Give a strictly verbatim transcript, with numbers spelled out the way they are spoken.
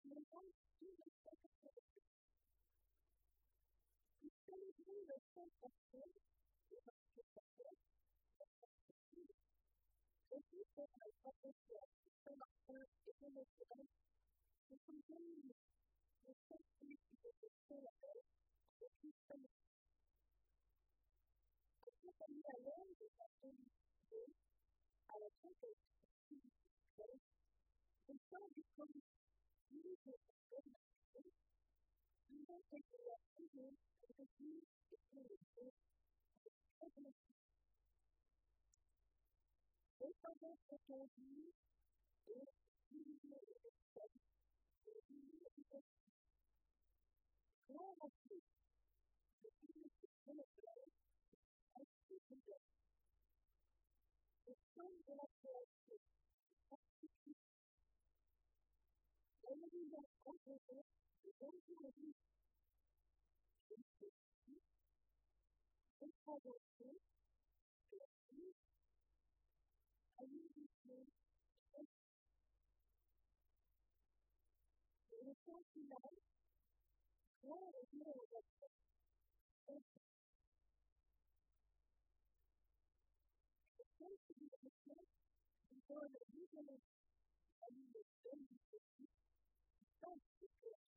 Mais donc, tout le temps, il faut jouer le temps passé, et parce que ça fait, et puis pour la protection, c'est la peur et l'émotion, c'est comme le fait qu'il faut se faire, et puis c'est le fait qu'il y a l'air de la félicité, à la fin de la et ça, du coup, il est de la félicité, il est de la félicité, et puis, et puis, et puis, et puis, et pendant ce temps, et puis, Gloire à Dieu, je suis le Seigneur de la ainsi que Dieu. Le son de la création, elle nous a composé de aujourd'hui, je suis ici, et traversé, que la vie, à l'unité, et le temps final, gloire à Dieu au reste. Et le temps qui nous reste, nous donne la vie de la vie, à nous le donne du petit, tant que